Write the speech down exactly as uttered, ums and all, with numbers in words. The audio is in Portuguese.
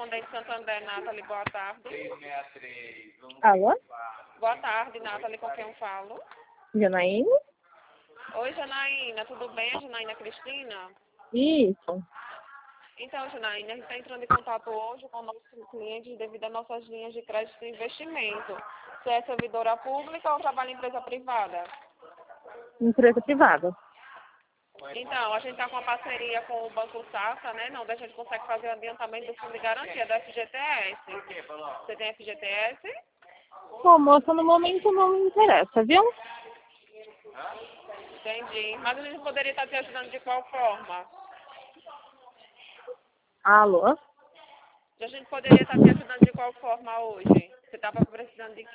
Correspondente Santander, Nathalie, boa tarde. Alô? Boa tarde, Nathalie, com quem eu falo? Janaína? Oi, Janaína, tudo bem? A Janaína Cristina? Isso. Então, Janaína, a gente está entrando em contato hoje com nossos clientes devido às nossas linhas de crédito e investimento. Você é servidora pública ou trabalha em empresa privada? Empresa privada. Então, a gente está com uma parceria com o Banco Safra, né? Não, deixa a gente consegue fazer o adiantamento do fundo de garantia da F G T S. Você tem F G T S? Pô, moça, no momento não me interessa, viu? Entendi. Mas a gente poderia estar te ajudando de qual forma? Alô? A gente poderia estar te ajudando de qual forma hoje? Você estava precisando de